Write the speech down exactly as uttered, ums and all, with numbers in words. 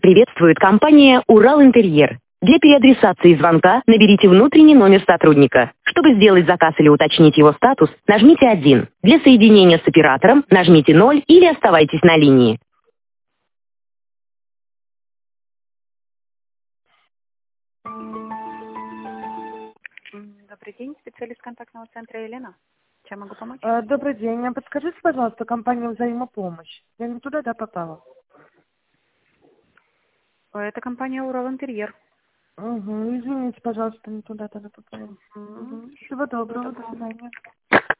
Приветствует компания «Урал-Интерьер». Для переадресации звонка наберите внутренний номер сотрудника. Чтобы сделать заказ или уточнить его статус, нажмите один. Для соединения с оператором нажмите ноль или оставайтесь на линии. М, Добрый день, специалист контактного центра Елена. Чем могу помочь? Э, Добрый день. А подскажите, пожалуйста, компанию «Взаимопомощь». Я не туда, да, попала? Э, Это компания Урал Интерьер. Угу. Извините, пожалуйста, не туда тогда попала. М, Угу. Всего доброго, до Доброго. свидания.